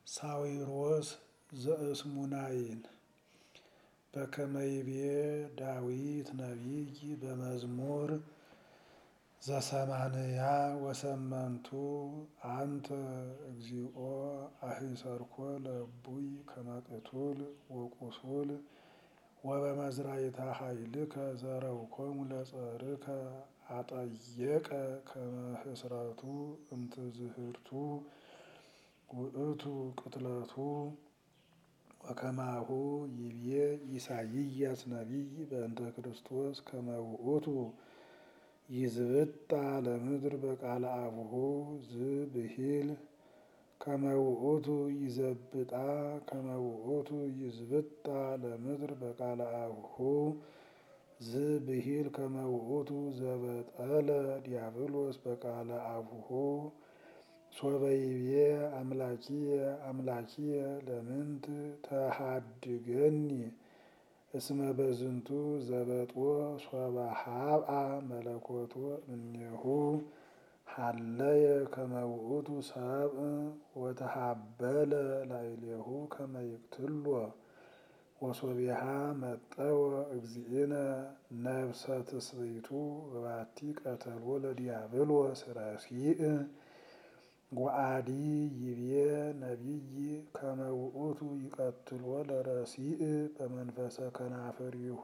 ሳዊሮስ ዘእስሙናይን በከመ ይቤ ዳዊት ነቢይ በመዝሙር ዘሰማንያ ወሰመንቱ አንተ እግዚኦ አሂሰርኮ ለእቡይ ከመ ቅቱል ወቁሱል ወበመዝራዕተ ኃይልከ ዘረውኮሙ ለጸርከ አጠየቀ ከመ ህስረቱ እምትዝህርቱ ውእቱ ቅትለቱ ወከማሁ ይቤ ኢሳይያስ ነቢይ በእንተ ክርስቶስ ከመ ውእቱ ይዝብጣ ለምድር በቃለ አቡሁ ዝብሂል ከመ ውእቱ ይዘብጣ ከመ ውእቱ ይዝብጣ ለምድር በቃለ አቡሁ ዝብሂል ከመ ውእቱ ዘበጠለ ዲያብሎስ በቃለ አቡሁ ሶበ ይቤ አምላኪየ አምላኪየ ለምንት ተሃድገኒ እስመ በዝንቱ ዘበጥዎ ሶበ ሀብአ መለኮቶ እምኔሁ ሀለየ ከመ ውእቱ ሰብእ ወተሃበለ ላዕሌሁ ከመ ይቅትሎ ወሶቢሃ መጠወ እግዚእነ ነፍሰ ትስብእቱ በባቲ ቀተልዎ ለዲያብሎስ ረሲእ ወአዲ ይቤ ነቢይ ከመ ውእቱ ይቀትልዎ ለረሲእ በመንፈሰ ከናፍሪሁ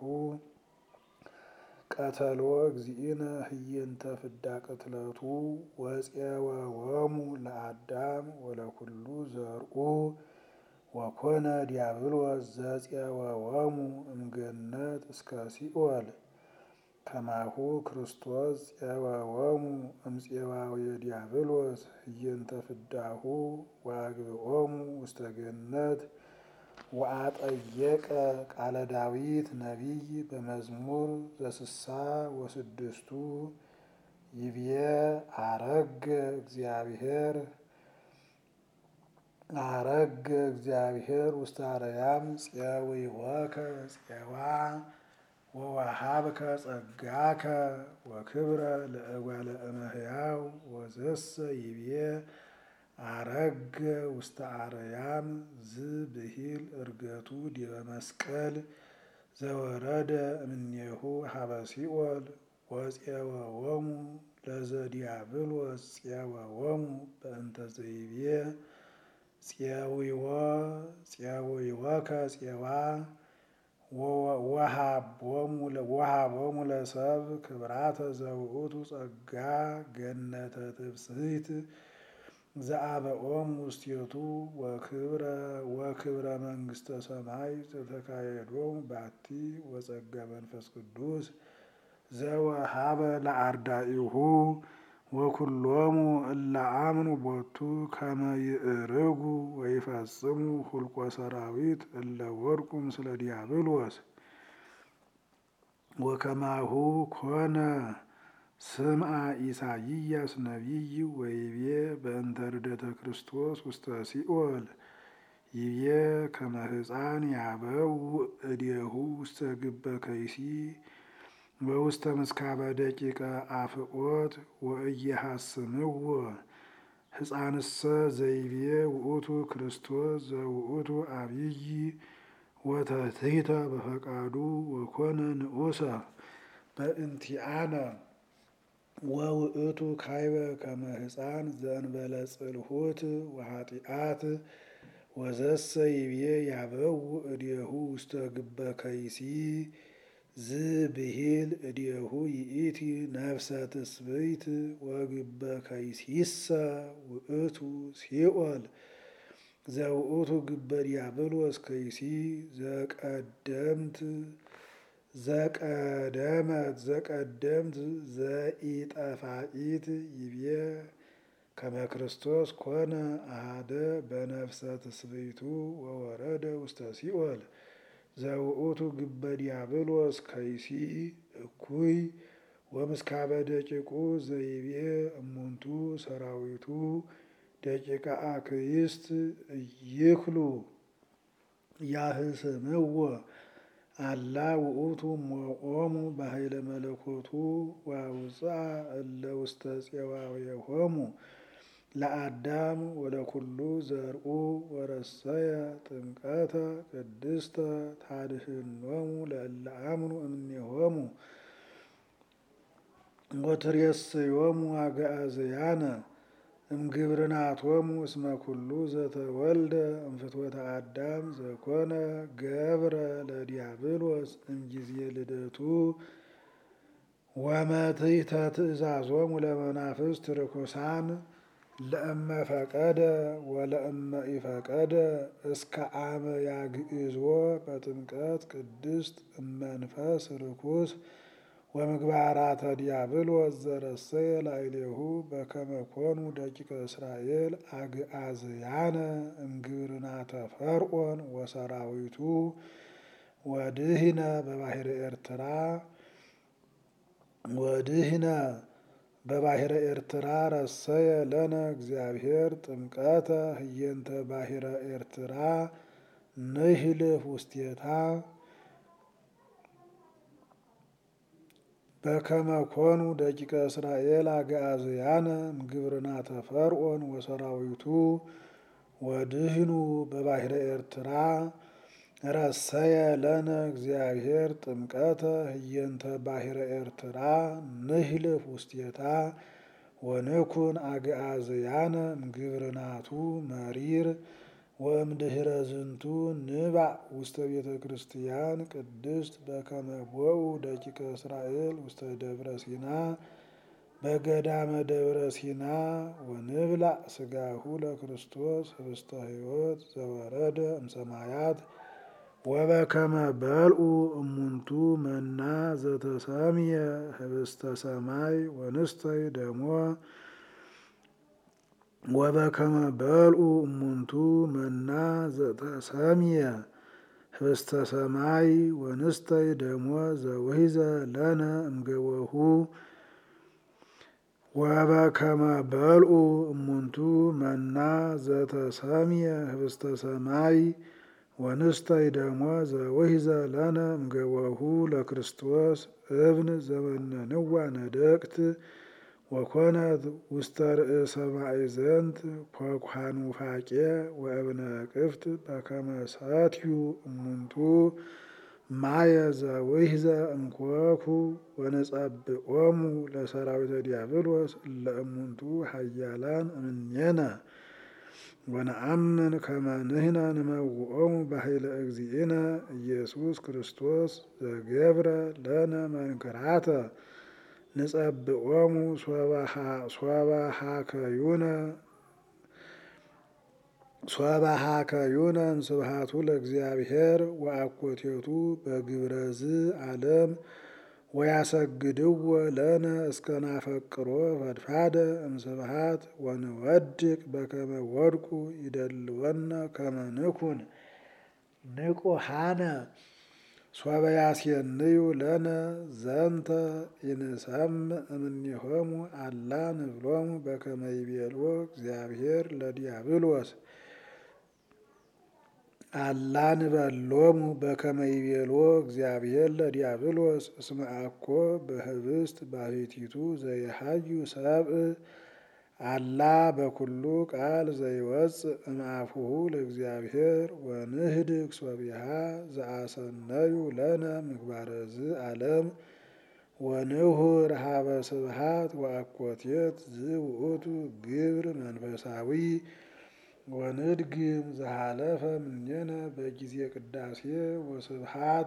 ቀተልዎ እግዚእነ ህየንተ ፍዳ ቅትለቱ ወፄወዎሙ ለአዳም ወለኩሉ ዘርኡ ወኮነ ዲያብሎስ ዘፄወዎሙ እምገነት እስከ ሲኦል ከማሁ ክርስቶስ ፄወዎሙ እምፄዋውየ ዲያብሎስ ህየንተ ፍዳሁ ወአግብኦሙ ውስተ ገነት ወአጠየቀ ቃለ ዳዊት ነቢይ በመዝሙር ዘስሳ ወስድስቱ ይቤ አረገ እግዚአብሔር ውስተ አርያም ፄዊወከ ፄዋ ወወሃብከ ጸጋከ ወክብረ ለእጓለ እመሕያው ወዘሰ ይቤ አረገ ውስተ አርያም ዝብሂል እርገቱ ዲበ መስቀል ዘወረደ እምኔሁ ሀበ ሲኦል ወፄወዎሙ ለዘዲያብሎስ ፄወዎሙ በእንተ ዘይቤ ፄዊወከ ፄዋ ወሃቦሙ ለሰብ ክብራተ ዘውእቱ ጸጋ ገነተ ትፍስሕት ዘአበኦም ውስቴቱ ወክብረ መንግስተ ሰማይ ዘተካየዶሙ ባቲ ወጸጋ መንፈስ ቅዱስ ዘወሃበ ለአርዳኢሁ ወኩሎሙ እለ አምኑ ቦቱ ከመ ይእርጉ ወይፈጽሙ ሁልቆ ሰራዊት እለ ወድቁ ምስለ ዲያብሎስ ወከማሁ ኮነ ስምዐ ኢሳይያስ ነቢይ ወይቤ በእንተ ርደተ ክርስቶስ ውስተ ሲኦል ይቤ ከመ ሕፃን ያበው እዴሁ ውስተ ግበ ከይሲ በውስተ ምስካበ ደቂቀ አፍቆት ወእየሐስምዎ ሕፃንሰ ዘይቤ ውእቱ ክርስቶስ ዘውእቱ አብይ ወተትሕተ በፈቃዱ ወኮነ ንዑሰ በእንቲአነ ወውእቱ ካይበ ከመ ሕፃን ዘእንበለ ጽልሁት ወኃጢአት ወዘሰ ይቤ ያበው እዴሁ ውስተ ግበ ከይሲ ዝብሂል እዴሁ ይእቲ ነፍሰ ትስብእት ወግበ ከይሲሰ ውእቱ ሲኦል ዘውእቱ ግበ ዲያብሎስ ከይሲ ዘቀደምት ዘኢጠፋኢት ይቤ ከመ ክርስቶስ ኮነ አሐደ በነፍሰ ትስብእቱ ወወረደ ውስተ ሲኦል ዘውእቱ ግበ ዲያብሎስ ከይሲ እኩይ ወምስካበ ደቂቁ ዘይቤ እሙንቱ ሰራዊቱ ደቂቀ አክይስት ይክሉ ያህስምዎ አላ ውእቱ ሞቆሙ በኃይለ መለኮቱ ወአውፅአ እለ ውስተ ፄዋውየሆሙ ለአዳም ወለኩሉ ዘርኡ ወረሰየ ጥምቀተ ቅድስተ ታድኅኖሙ ለእለ አምኑ እምኔሆሙ ወትሬስዮሙ አግዓዝያነ እምግብርናቶሙ እስመ ኩሉ ዘተወልደ እምፍትወተ አዳም ዘኮነ ገብረ ለዲያብሎስ እምጊዜ ልደቱ ወመትሕተ ትእዛዞሙ ለመናፍስት ርኩሳን ለእመ ፈቀደ ወለእመ ኢፈቀደ እስከ አመ ያግዕዝዎ በጥምቀት ቅድስት እመንፈስ ርኩስ ወምግባራተ ዲያብሎስ ዘረሰየ ላዕሌሁ በከመ ኮኑ ደቂቀ እስራኤል አግዓዝያነ እምግብርናተ ፈርዖን ወሰራዊቱ ወድኅነ በባሕረ ኤርትራ ረሰየ ለነ እግዚአብሔር ጥምቀተ ህየንተ ባሕረ ኤርትራ ንህልፍ ውስቴታ በከመ ኮኑ ደቂቀ እስራኤል አግዓዝያነ እምግብርናተ ፈርዖን ወሰራዊቱ ወድኅኑ በባሕረ ኤርትራ ረሰየ ለነ እግዚአብሔር ጥምቀተ ህየንተ ባሕረ ኤርትራ ንህልፍ ውስቴታ ወንኩን አግዓዝያነ እምግብርናቱ መሪር ወእምድኅረ ዝንቱ ንባዕ ውስተ ቤተ ክርስቲያን ቅድስት በከመ ቦኡ ደቂቀ እስራኤል ውስተ ደብረ ሲና በገዳመ ደብረ ሲና ወንብላዕ ሥጋሁ ለክርስቶስ ህብስተ ሕይወት ዘወረደ እምሰማያት ወበከመ በልዑ እሙንቱ መና ዘተሰምየ ህብስተ ሰማይ ወንስተይ ደሞ ወበከመ በልዑ እሙንቱ መና ዘተሰምየ ህብስተ ሰማይ ወንስተይ ደሞ ዘውሕዘ ለነ እምገቦሁ ወበከመ በልዑ እሙንቱ መና ዘተሰምየ ህብስተ ሰማይ ወንስተይ ደሞ ዘውሕዘ ለነ እምገቦሁ ለክርስቶስ እብን ዘመነንዋ ነደቅት ወኮነት ውስተ ርእሰ ማዕዘንት ኰኩሃኑ ፋቄ ወእብነ ቅፍት በከመ ሰትዩ እሙንቱ ማየ ዘውሕዘ እምኮኩ ወነጸብዖሙ ለሰራዊተ ዲያብሎስ እለ እሙንቱ ኃያላን እምኔነ ወነአምን ከመ ንሕነ ንመውዖሙ በኃይለ እግዚእነ ኢየሱስ ክርስቶስ ዘገብረ ለነ መንክራተ ንጸብዖሙ ሶበ ሀከዩነ እምስብሐቱ ለእግዚአብሔር ወአኮቴቱ በግብረ ዝዓለም ወያሰግድዎ ለነ እስከ ናፈቅሮ ፈድፋደ እምስብሐት ወንወድቅ በከመ ወድቁ ይደልወነ ከመ ንኩን ንቁሃነ ሶበ ያስየንዩ ለነ ዘንተ ኢንሰምዕ እምኔሆሙ አላ ንብሎሙ በከመ ይቤልዎ እግዚአብሔር ለዲያብሎስ አላ ንበሎሙ በከመ ይቤልዎ እግዚአብሔር ለዲያብሎስ እስመ አኮ በህብስት ባሕቲቱ ዘይሃዩ ሰብእ አላ በኩሉ ቃል ዘይወፅእ እምአፉሁ ለእግዚአብሔር ወንህድግ ሶቢሃ ዘአሰነዩ ለነ ምግባረ ዝዓለም ወንሁር ሀበ ስብሐት ወአኮቴት ዝውእቱ ግብር መንፈሳዊ ወንድግም ዘሃለፈ እምኔነ በጊዜ ቅዳሴ ወስብሐት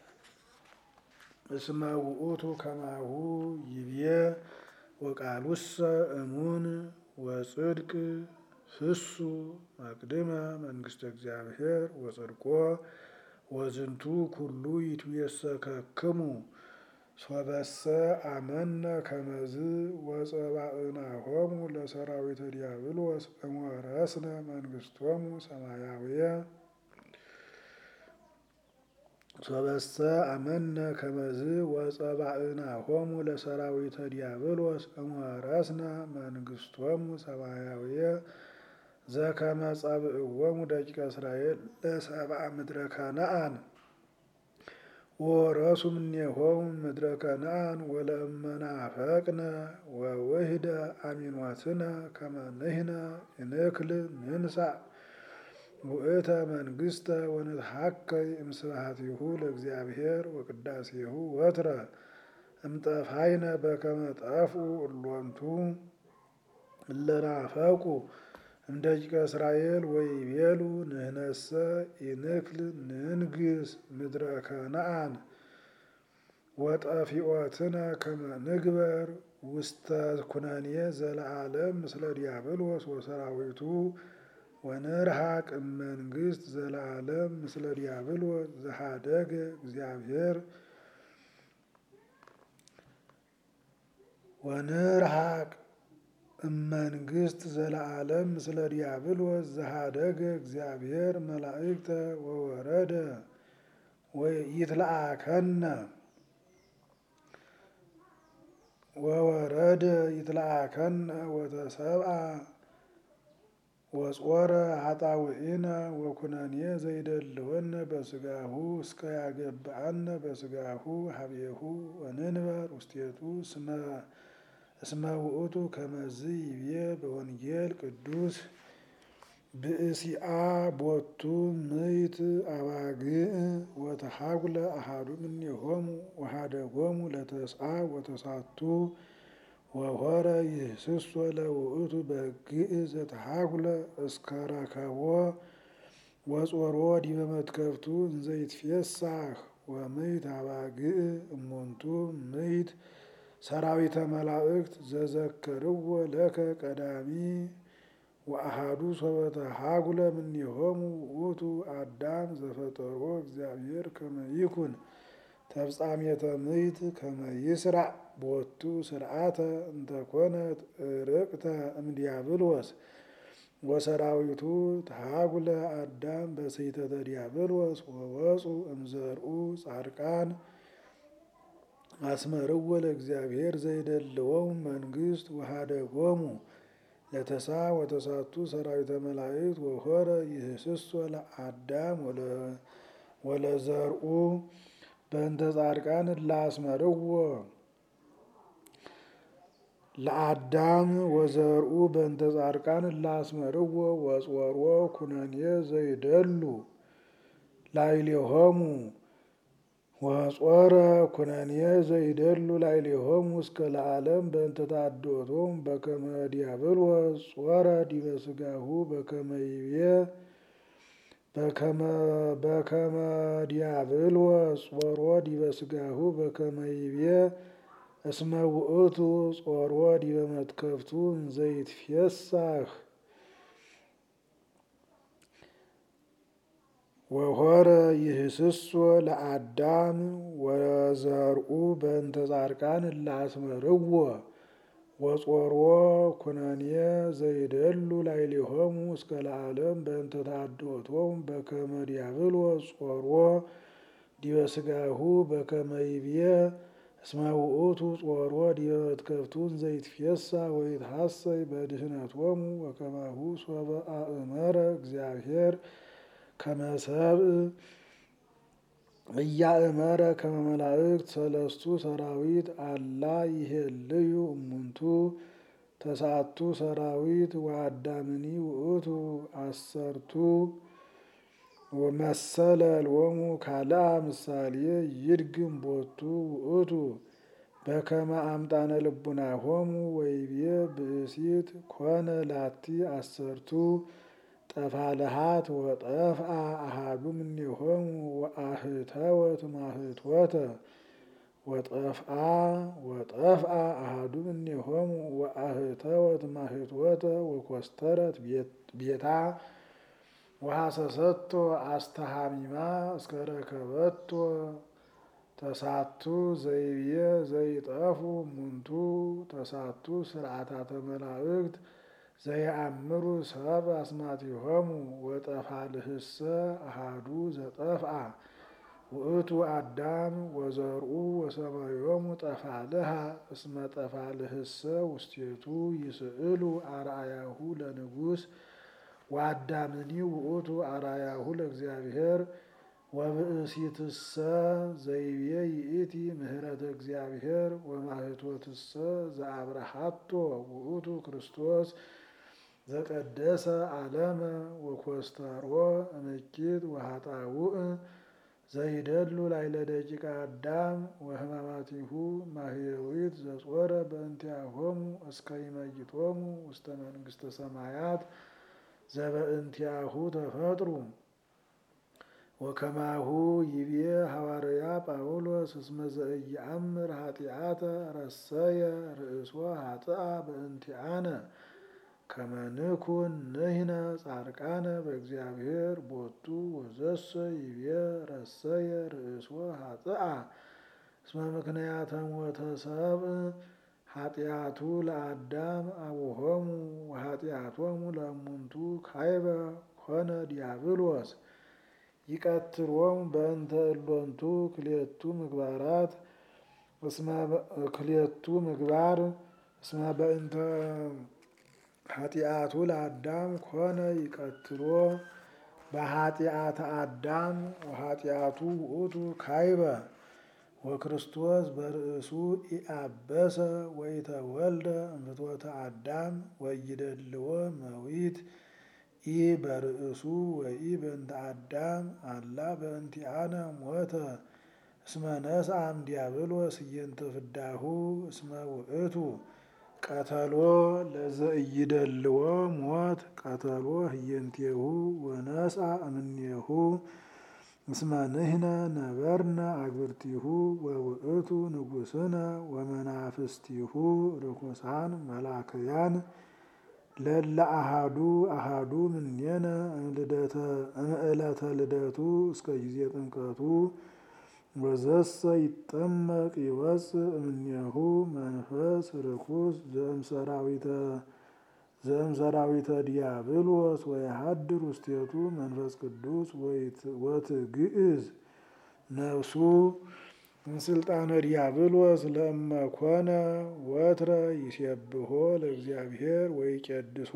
እስመ ውእቱ ከማሁ ይቤ ወቃሉሰ እሙን ወጽድቅ ፍሱ መቅድመ መንግሥተ እግዚአብሔር ወጽድቆ ወዝንቱ ኩሉ ይትቤሰከክሙ ሶበሰ አመነ ከመዝ ወጸባእናሆሙ ለሰራዊተ ዲያብሎስ እምወረስነ መንግሥቶሙ ሰማያውየ ሶበሰ አመነ ከመዝ ወጸባእናሆሙ ለሰራዊተ ዲያብሎስ እምወረስነ መንግሥቶሙ ሰማያውየ ዘከመ ጸብእዎሙ ደቂቀ እስራኤል ለሰብአ ምድረ ከነአን ወወረሱ እምኔሆሙ ምድረ ከነዓን ወለእመናፈቅነ ወውህደ አሚኖትነ ከመ ንሕነ ንክል ንንሣእ ውእተ መንግሥተ ወንትሐከይ እምስብሐቲሁ ለእግዚአብሔር ወቅዳሴሁ ወትረ እምጠፋይነ በከመ ጠፍኡ እሎንቱ እለ ናፈቁ እምደቂቀ እስራኤል ወይቤሉ ንሕነሰ ኢንክል ንንግሥ ምድረ ከነዓን ወጠፊኦትነ ከመ ንግበር ውስተ ኩነኔ ዘለዓለም ምስለ ዲያብሎስ ወሰራዊቱ ወንርሐቅ እመንግሥት ዘለዓለም ምስለ ዲያብሎስ ዘኀደገ እግዚአብሔር ወንርሐቅ እመንግሥት ዘለዓለም ምስለ ዲያብሎስ ዘኀደገ እግዚአብሔር መላእክተ ወወረደ ይትለአከነ ወተሰብአ ወጾረ ኃጣውኢነ ወኩነኔ ዘይደልወነ በሥጋሁ እስከ ያገብአነ በሥጋሁ ሀቤሁ ወንንበር ውስቴቱ እስመ ውእቱ ከመዝ ይቤ በወንጌል ቅዱስ ብእሲአ ቦቱ ምይት አባግዕ ወተሐጉለ አሐዱ እምኔሆሙ ወኀደጎሙ ለተስዓ ወተሳቱ ወሖረ ይህስሶ ለውእቱ በግዕ ዘተሐጉለ እስከ ረከቦ ወጾሮ ዲበ መትከፍቱ እንዘ ይትፌሳህ ወምይት አባግዕ እሙንቱ ምይት ሰራዊተ መላእክት ዘዘከርዎ ለከ ቀዳሚ ወአሐዱ ሶበ ተሐጉለ እምኔሆሙ ውእቱ አዳም ዘፈጠሮ እግዚአብሔር ከመ ይኩን ተፍጻሜተ ምይት ከመ ይስራዕ ቦቱ ስርዓተ እንተኮነት ርቅተ እምዲያብሎስ ወሰራዊቱ ተሐጉለ አዳም በስሕተተ ዲያብሎስ ወወፁ እምዘርኡ ጻድቃን አስመርዎ ለእግዚአብሔር ዘይደልዎሙ መንግሥት ወኀደጎሙ ለተስዓ ወተሳቱ ሰራዊተ መላእክት ወሖረ ይህስሶ ለአዳም ወለዘርኡ በእንተ ጻድቃን እለ አስመርዎ ለአዳም ወዘርኡ በእንተ ጻድቃን እለ አስመርዎ ወጾሮ ኩነኔ ዘይደሉ ላዕሌሆሙ ወጾረ ኩነኔ ዘይደሉ ላዕሌሆሙ እስከ ለዓለም በእንተ ተአድኅኖቶሙ በከመ ዲያብሎስ ጾረ ዲበ ሥጋሁ በከመ ይቤ በከመ ዲያብሎስ ጾሮ ዲበ ሥጋሁ በከመ ይቤ እስመ ውእቱ ጾሮ ዲበ መትከፍቱ እንዘ ይትፌሳህ ወሖረ ይህስሶ ለአዳም ወዘርኡ በእንተ ጻድቃን እለ አስመርዎ ወጾሮ ኩነኔ ዘይደሉ ላዕሌሆሙ እስከ ለዓለም በእንተ ተአድኅኖቶሙ በከመ ዲያብሎስ ጾሮ ዲበ ሥጋሁ በከመ ይቤ እስመ ውእቱ ጾሮ ዲበ መትከፍቱ እንዘ ይትፌሳህ ወይትሐሰይ በድኅነቶሙ ወከማሁ ሶበ አእመረ እግዚአብሔር ከመ ሰብእ እያእመረ ከመ መላእክት ሰለስቱ ሰራዊት አላ ይሄልዩ እሙንቱ ተስዓቱ ሰራዊት ወአዳምኒ ውእቱ አሰርቱ ወመሰለ ሎሙ ካልአ ምሳሌ ይድግም ቦቱ ውእቱ በከመ አምጣነ ልቡናሆሙ ወይቤ ብእሲት ኮነ ላቲ አሰርቱ ጠፋልሃት ወጠፍአ አሐዱ እምኔሆሙ ወአህተወት ማህትወተ ወጠፍአ አሐዱ እምኔሆሙ ወአህተወት ማህትወተ ወኮስተረት ቤታ ወሐሰሰቶ አስተሃሚማ እስከ ረከበቶ ተሳቱ ዘይቤ ዘይጠፉ እሙንቱ ተሳቱ ስርዓታተ መላእክት ዘየአምሩ ሰብ አስማቲሆሙ ወጠፋልህሰ አሐዱ ዘጠፍአ ውእቱ አዳም ወዘርኡ ወሰማዮሙ ጠፋልሃ እስመ ጠፋልህሰ ውስቴቱ ይስእሉ አርአያሁ ለንጉሥ ወአዳምኒ ውእቱ አርአያሁ ለእግዚአብሔር ወብእሲትሰ ዘይቤ ይእቲ ምህረተ እግዚአብሔር ወማህቶትሰ ዘአብረሃቶ ውእቱ ክርስቶስ ዘቀደሰ ዓለመ ወኮስተሮ እምኪት ወኃጣውእ ዘይደሉ ላዕለ ደቂቀ አዳም ወሕማማቲሁ ማህየዊት ዘጾረ በእንቲአሆሙ እስከ ይመይጦሙ ውስተ መንግሥተ ሰማያት ዘበእንቲአሁ ተፈጥሩ። ወከማሁ ይቤ ሐዋርያ ጳውሎስ እስመ ዘኢየአምር ኃጢአተ ረሰየ ርእሶ ኃጥአ በእንቲአነ ከመ ንኩን ንሕነ ጻድቃነ በእግዚአብሔር ቦቱ ወዘሰ ይቤ ረሰየ ርእሶ ኃጥአ እስመ ምክንያተ ሞተ ሰብእ ኃጢአቱ ለአዳም አቡሆሙ ወኃጢአቶሙ ለእሙንቱ ካይበ ኮነ ዲያብሎስ ይቀትሎሙ በእንተ እሎንቱ ክልኤቱ ምግባራት ክልኤቱ ምግባር እስመ በእንተ ኃጢአቱ ለአዳም ኮነ ይቀትሎ በኃጢአተ አዳም ወኃጢአቱ ውእቱ ካይበ ወክርስቶስ በርእሱ ኢአበሰ ወኢተወልደ እምፍትወተ አዳም ወኢይደልዎ መዊት ኢ በርእሱ ወኢ በእንተ አዳም አላ በእንቲአነ ሞተ እስመ ነስአ እምዲአብሎስ እየንተ ፍዳሁ እስመ ውእቱ ቀተሎ ለዘኢይደልዎ ሞት ቀተሎ ህየንቴሁ ወነስአ እምኔሁ እስመ ንሕነ ነበርነ አግብርቲሁ ወውእቱ ንጉሥነ ወመናፍስቲሁ ርኩሳን መላክያን ለለ አሃዱ አሃዱ እምኔነ እምዕለተ ልደቱ እስከ ጊዜ ጥምቀቱ ወዘሰ ይጠመቅ ይወፅእ እምኔሁ መንፈስ ርኩስ ዘእምሰራዊተ ዲያብሎስ ወየሐድር ውስቴቱ መንፈስ ቅዱስ ወትግዕዝ ነፍሱ እምስልጣነ ዲያብሎስ ለእመ ኮነ ወትረ ይሴብሖ ለእግዚአብሔር ወይቄድሶ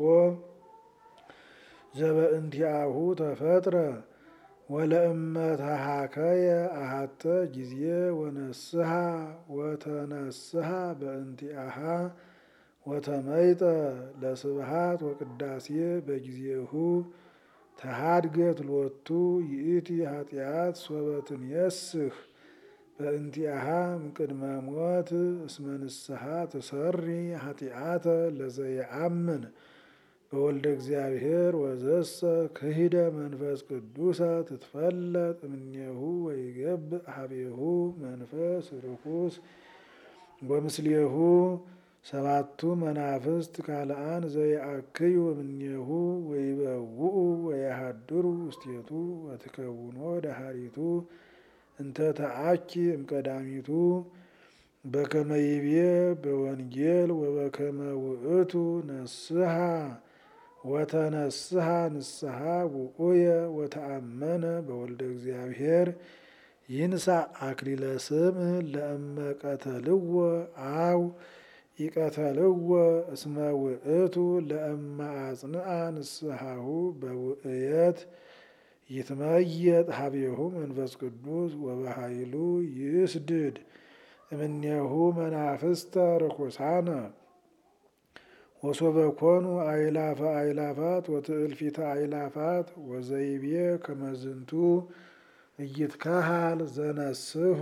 ዘበእንቲአሁ ተፈጥረ ወለእመ ተሃከየ አሐተ ጊዜ ወነስሐ ወተነስሐ በእንቲአሃ ወተመይጠ ለስብሐት ወቅዳሴ በጊዜሁ ተሃድገት ሎቱ ይእቲ ኃጢአት ሶበ ትንየስህ በእንቲአሃ እምቅድመ ሞት እስመ ንስሐ ትሰሪ ኃጢአተ ለዘየአምን በወልደ እግዚአብሔር ወዘሰ ክሂደ መንፈስ ቅዱሰ ትትፈለጥ እምኔሁ ወይገብእ ሀቤሁ መንፈስ ርኩስ ወምስሌሁ ሰባቱ መናፍስት ካልአን ዘይአክዩ እምኔሁ ወይበውኡ ወየሃድሩ ውስቴቱ ወትከውኖ ዳሃሪቱ እንተ ተአኪ እምቀዳሚቱ በከመ ይቤ በወንጌል ወበከመ ውእቱ ነስሐ ወተነስሐ ንስሐ ውኡየ ወተአመነ በወልደ እግዚአብሔር ይንሣ አክሊለ ስምዕ ለእመ ቀተልዎ አው ኢቀተልዎ እስመ ውእቱ ለእመ አጽንዐ ንስሐሁ በውእየት ይትመየጥ ሀቤሁ መንፈስ ቅዱስ ወበኃይሉ ይስድድ እምኔሁ መናፍስተ ርኩሳነ ወሶበ ኮኑ አእላፈ አእላፋት ወትእልፊተ አእላፋት ወዘይቤ ከመ ዝንቱ ኢይትከሃል ዘነስሑ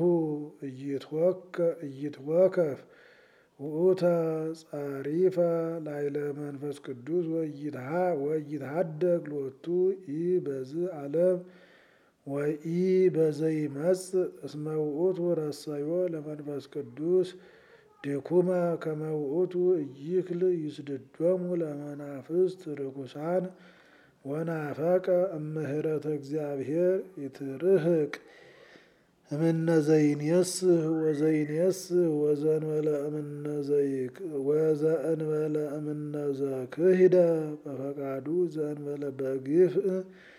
ኢይትወከፍ ውእተ ጸሪፈ ላዕለ መንፈስ ቅዱስ ወይትሃደግ ሎቱ ኢ በዝህ ዓለም ወኢ በዘይመጽእ እስመ ውእቱ ረሰዮ ለመንፈስ ቅዱስ ድኩመ ከመ ውእቱ ኢይክል ይስድዶሙ ለመናፍስት ርኩሳን ወናፈቀ እምህረተ እግዚአብሔር ይትርህቅ እምነ ዘይንየስህ ወዘይንየስህ ወዘእንበለ እምነ ዘክህደ በፈቃዱ ዘእንበለ በግፍእ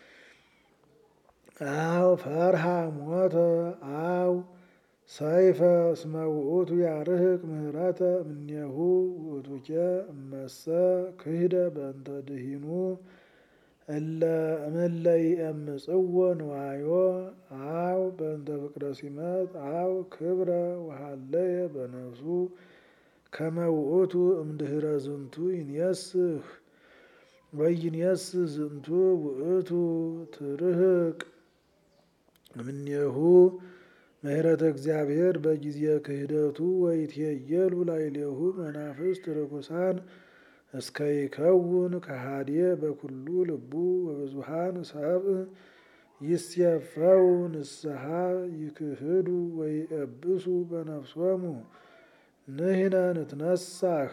አው ፈርሃ ሞተ አው ሰይፈ እስመ ውእቱ ያርህቅ ምህረተ እምኔሁ ውእቱኬ እመሰ ክህደ በእንተ ድኂኑ እለ ይእምጽዎ ንዋዮ አው በእንተ ፍቅረ ሲመት አው ክብረ ወሃለየ በነፍሱ ከመ ውእቱ እምድኅረ ዝንቱ ይንየስህ ወይንየስህ ዝንቱ ውእቱ ትርህቅ እምኔሁ ምሕረተ እግዚአብሔር በጊዜ ክህደቱ ወይትየየሉ ላዕሌሁ መናፍስት ርኩሳን እስከ ይከውን ከሃዴ በኩሉ ልቡ ወብዙኃን ሰብእ ይሴፈው ንስሐ ይክህዱ ወይእብሱ በነፍሶሙ ንሕነ ንትነሳህ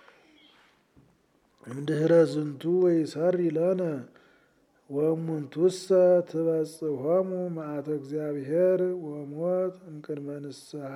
እምድኅረ ዝንቱ ወይሠሪ ለነ ወእሙንቱሰ ትበጽሖሙ መዓተ እግዚአብሔር ወሞት እምቅድመ ንስሐ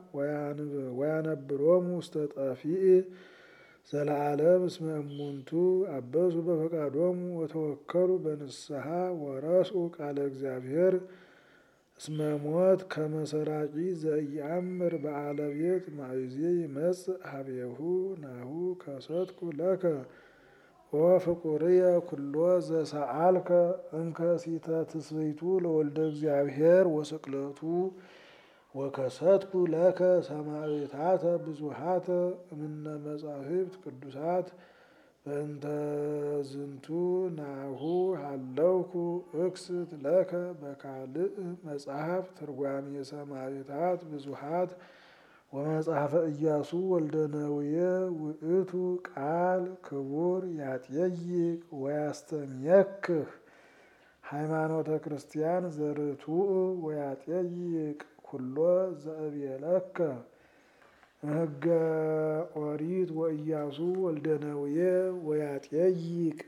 ወያነብሮሙ ውስተ ጠፊዕ ዘለዓለም እስመ እሙንቱ አበሱ በፈቃዶሙ ወተወከሉ በንስሐ ወረስኡ ቃለ እግዚአብሔር እስመ ሞት ከመ ሰራቂ ዘኢየአምር በዓለ ቤት ማእዜ ይመጽእ ሀቤሁ ናሁ ከሰትኩ ለከ ኦ ፍቁርየ ኩሎ ዘሰአልከ እንከሲተ ትስብእቱ ለወልደ እግዚአብሔር ወስቅለቱ ወከሰትኩ ለከ ሰማዕታተ ብዙኃተ እምነ መጻሕፍት ቅዱሳት በእንተ ዝንቱ ናሁ ሀለውኩ እክስት ለከ በካልእ መጽሐፍ ትርጓሜ ሰማዕታት ብዙኃት ወመጽሐፈ ኢያሱ ወልደ ነዌ ውእቱ ቃል ክቡር ያጥየይቅ ወያስተምየክህ ሃይማኖተ ክርስቲያን ዘርቱዕ ወያጥየይቅ ኩሎ ዘእብየለከ ሕገ ኦሪት ወኢያሱ ወልደ ነዌ ወያጥየይቅ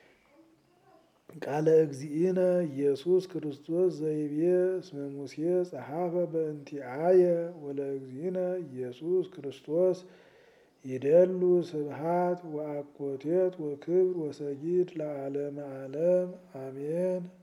ቃለ እግዚእነ ኢየሱስ ክርስቶስ ዘይቤ እስመ ሙሴ ጸሐፈ በእንቲአየ ወለእግዚእነ ኢየሱስ ክርስቶስ ይደሉ ስብሐት ወአኮቴት ወክብር ወሰጊድ ለዓለመ ዓለም አሜን።